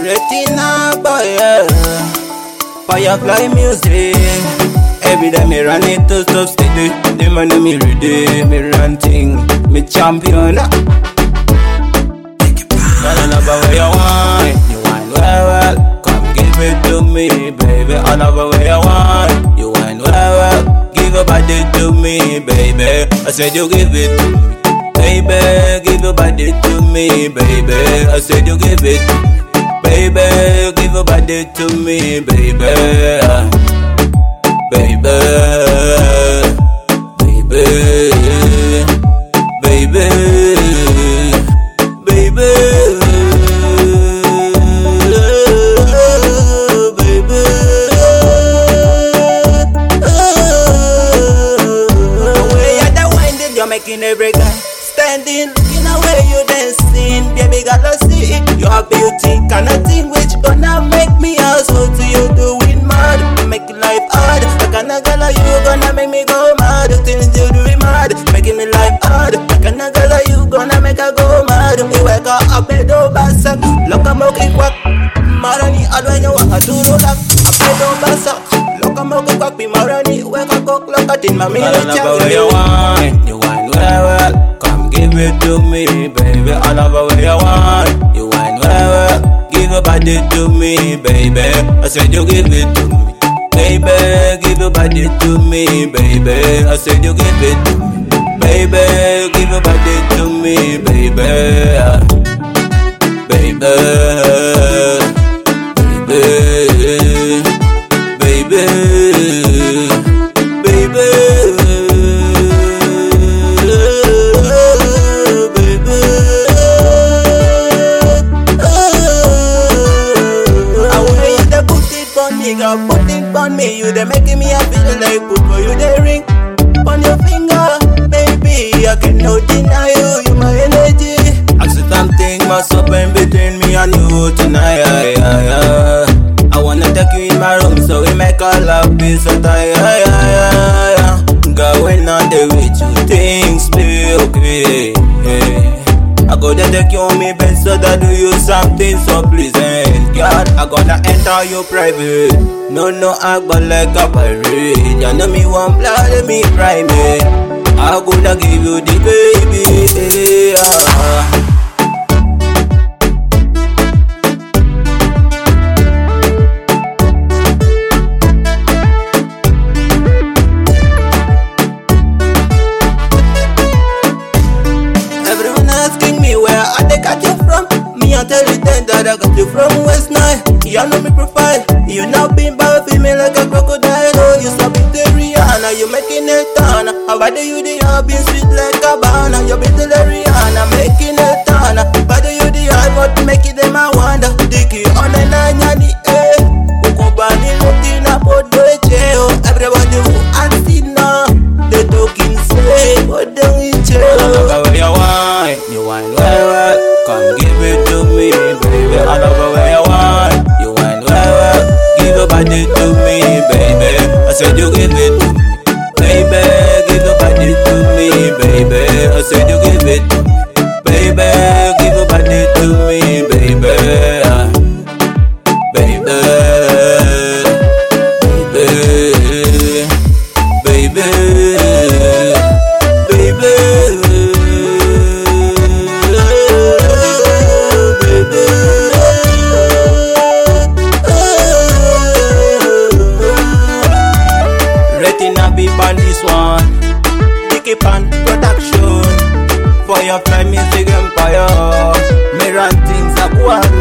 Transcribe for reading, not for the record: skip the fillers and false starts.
Retina boy, yeah. Firefly music. Every day me run it to stop steady. The money me ready, me ranting, me champion. Another way you wine well. Come give it to me, baby. Another way you wine well. Give your body to me, baby. I said you give it to me, baby. Give your body to me, baby. I said you give it to me. Baby, give your body to me, baby. Baby, baby, baby, baby, baby. The way you're winding, you're making every guy standing. In a way you dancing, baby, gotta see it. Your beauty kind of thing which gonna make me also to you doing mad. Make life hard. The kind of girl you gonna make me go mad. Things you doing mad, making me life hard. The kind of girl you gonna make her go mad. You wake up pedo basak, look a monkey quack. Marani adwan you walk a duro lap. A pedo basak, look a monkey quack. Be marani, wake up cock look at in my minute. You wine well. Give it to me, baby. I love the way you wine well. Give your body to me, baby. I said you give it to me, baby. Give your body to me, baby. I said you give it to me, baby. Give your body to me, baby. Baby, baby, baby, baby. Girl, put it on me, you they making me feel like put for you the ring on your finger, baby. I cannot deny you, you my energy. Accident thing must happen between me and you tonight. I wanna take you in my room so we make our love be so tight. Going on the way you things be okay. I gotta take you on me bed so that do you something so pleasant. God, I gonna enter your private. No, I go like a pirate. You know me one blood, me эхI gonna give you the baby. Everyone asking me where I they got you from. Me I tell them that I got you from West Nile. You know me profile. You now been by female like a crocodile. Oh, you so big the Rihanna, you making it turn. How about you the hard been sweet like a banana. You big the Rihanna, making it turn. But you the hard but make it them I wonder. Dicky on the nine and the A. Ukubani looking up for the jail. Everybody who answer now, they talking say, but don't eat jail. I love the way you wine well. Come give it to me, baby. I love the way you wine well. Give your body to me, baby. I said you give it to me, baby. Give your body to me, baby. I said you give it to me, baby. Give your body to me, baby. Baby, baby, baby, baby. On this one, Dicky Pan Production, Firefly Music Empire. Me run things up one.